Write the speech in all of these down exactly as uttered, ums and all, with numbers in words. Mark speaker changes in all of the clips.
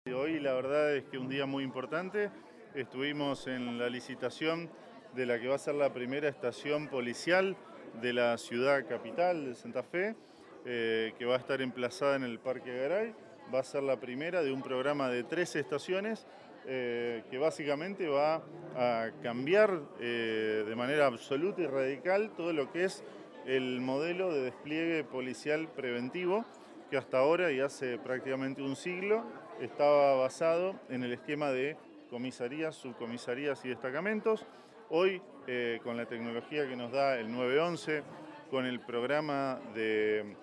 Speaker 1: Hoy la verdad es que un día muy importante, estuvimos en la licitación de la que va a ser la primera estación policial de la ciudad capital de Santa Fe, eh, que va a estar emplazada en el Parque Garay. Va a ser la primera de un programa de tres estaciones eh, que básicamente va a cambiar eh, de manera absoluta y radical todo lo que es el modelo de despliegue policial preventivo, que hasta ahora y hace prácticamente un siglo estaba basado en el esquema de comisarías, subcomisarías y destacamentos. Hoy, eh, con la tecnología que nos da el nueve once, con el programa de,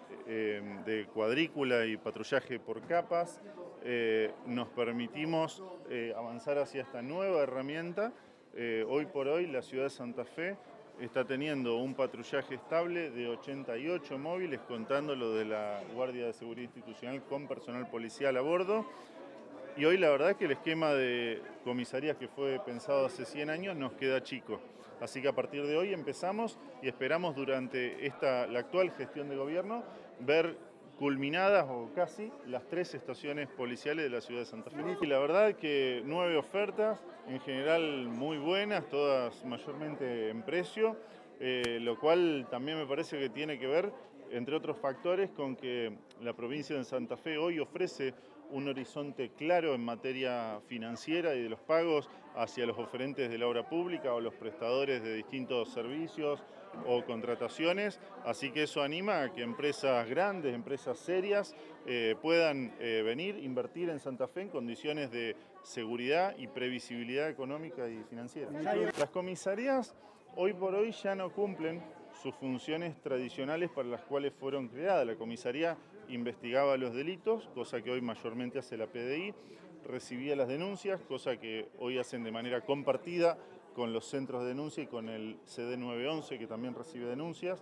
Speaker 1: eh, de cuadrícula y patrullaje por capas, eh, nos permitimos eh, avanzar hacia esta nueva herramienta. Eh, hoy por hoy la ciudad de Santa Fe está teniendo un patrullaje estable de ochenta y ocho móviles, contando lo de la Guardia de Seguridad Institucional con personal policial a bordo. Y hoy la verdad es que el esquema de comisarías que fue pensado hace cien años nos queda chico. Así que a partir de hoy empezamos y esperamos durante esta, la actual gestión de gobierno ver culminadas o casi las tres estaciones policiales de la ciudad de Santa Fe. Y la verdad que nueve ofertas, en general muy buenas, todas mayormente en precio, eh, lo cual también me parece que tiene que ver, entre otros factores, con que la provincia de Santa Fe hoy ofrece un horizonte claro en materia financiera y de los pagos hacia los oferentes de la obra pública o los prestadores de distintos servicios o contrataciones, así que eso anima a que empresas grandes, empresas serias, eh, puedan eh, venir, invertir en Santa Fe en condiciones de seguridad y previsibilidad económica y financiera. Las comisarías hoy por hoy ya no cumplen sus funciones tradicionales para las cuales fueron creadas. La comisaría investigaba los delitos, cosa que hoy mayormente hace la P D I, recibía las denuncias, cosa que hoy hacen de manera compartida con los centros de denuncia y con el C D nueve once, que también recibe denuncias.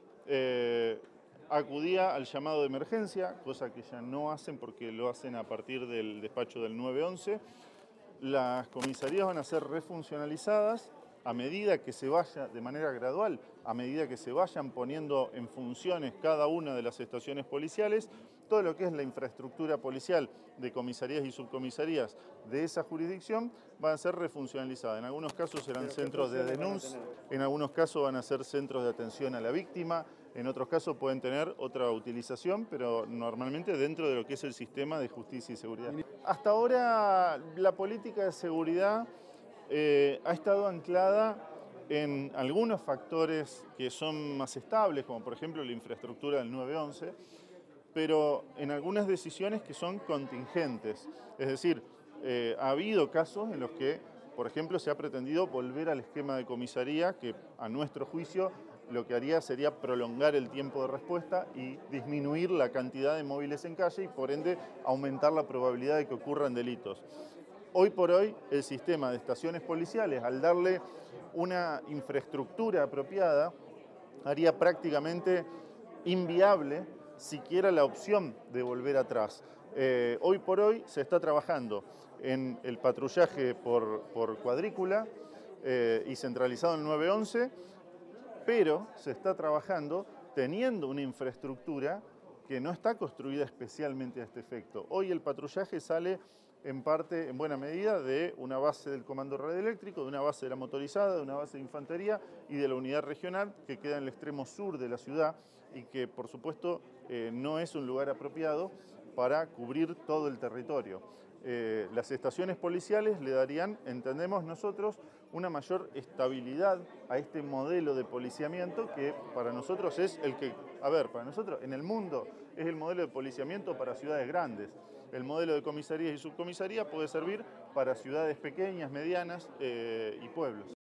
Speaker 1: Eh, acudía al llamado de emergencia, cosa que ya no hacen porque lo hacen a partir del despacho del nueve once. Las comisarías van a ser refuncionalizadas a medida que se vaya, de manera gradual, a medida que se vayan poniendo en funciones cada una de las estaciones policiales, todo lo que es la infraestructura policial de comisarías y subcomisarías de esa jurisdicción va a ser refuncionalizada. En algunos casos serán centros de denuncia, en algunos casos van a ser centros de atención a la víctima, en otros casos pueden tener otra utilización, pero normalmente dentro de lo que es el sistema de justicia y seguridad. Hasta ahora la política de seguridad Eh, ha estado anclada en algunos factores que son más estables, como por ejemplo la infraestructura del nueve once, pero en algunas decisiones que son contingentes. Es decir, eh, ha habido casos en los que, por ejemplo, se ha pretendido volver al esquema de comisaría, que a nuestro juicio lo que haría sería prolongar el tiempo de respuesta y disminuir la cantidad de móviles en calle y por ende aumentar la probabilidad de que ocurran delitos. Hoy por hoy, el sistema de estaciones policiales, al darle una infraestructura apropiada, haría prácticamente inviable siquiera la opción de volver atrás. Eh, hoy por hoy se está trabajando en el patrullaje por, por cuadrícula eh, y centralizado en el nueve once, pero se está trabajando teniendo una infraestructura que no está construida especialmente a este efecto. Hoy el patrullaje sale en parte, en buena medida, de una base del Comando Radioeléctrico, de una base de la motorizada, de una base de infantería y de la unidad regional que queda en el extremo sur de la ciudad y que, por supuesto, eh, no es un lugar apropiado para cubrir todo el territorio. Eh, las estaciones policiales le darían, entendemos nosotros, una mayor estabilidad a este modelo de policiamiento que para nosotros es el que, a ver, para nosotros en el mundo es el modelo de policiamiento para ciudades grandes. El modelo de comisarías y subcomisaría puede servir para ciudades pequeñas, medianas eh, y pueblos.